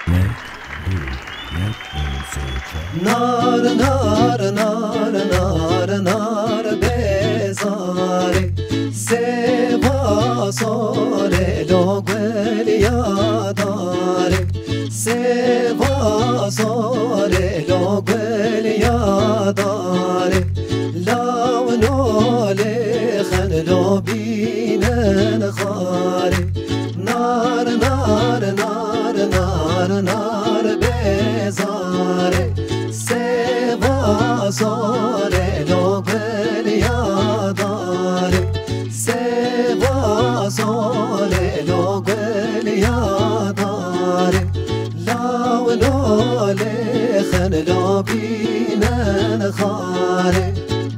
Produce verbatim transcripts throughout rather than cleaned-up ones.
نار نار نار نار نار بزاره سوا ساره لو گل یاداره سوا ساره لو گل یاداره لاو نول خن لو بینن خاره نار نار نار نار نار بزاره سوا ساره لو گل یاداره سوا ساره لو گل یاداره لاو نول خن لو بینن خاره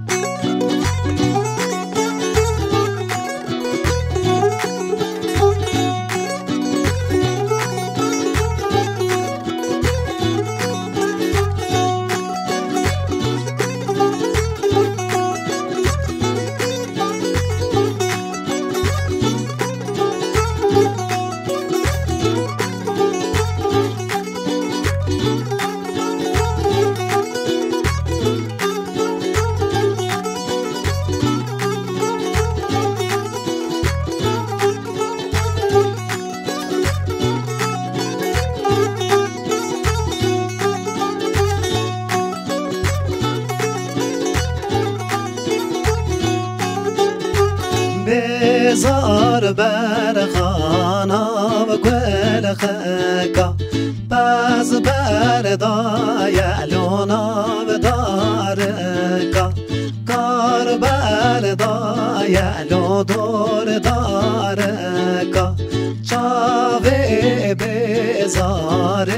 بزار بر خانا و گل خکا باز بر دایلونا و دارکا کار بر دایلو دور دارکا چاوه بزار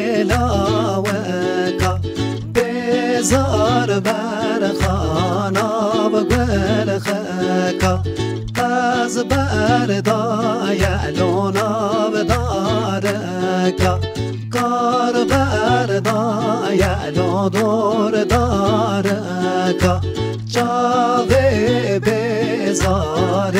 لاوکا بزار بر خانا و گل خکا از بر دایلونا و دارکا کار بر دایلو دور دارکا چاوه بزار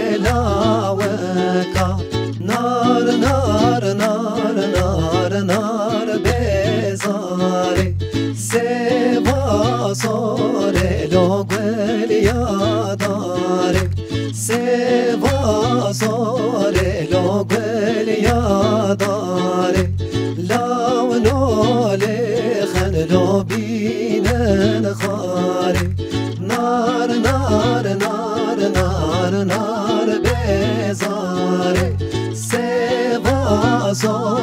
لاوکا نار نار نار نار نار بزاره سوا ساره لو گل یاداره سوا ساره لو گل یاداره لاو نول خن لو بینن خاره نار نار نار نار نار بزاره سوا ساره